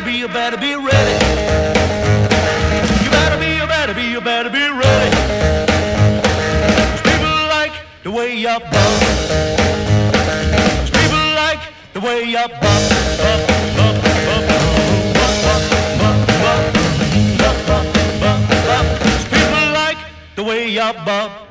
you better be ready. You better be, you better be, you better be ready. 'Cause people like the way you bump. 'Cause people like the way you bump, bump, bump, bump, bump, bump, bump, bump, bump, bump, bump, bump. 'Cause people like the way you bump.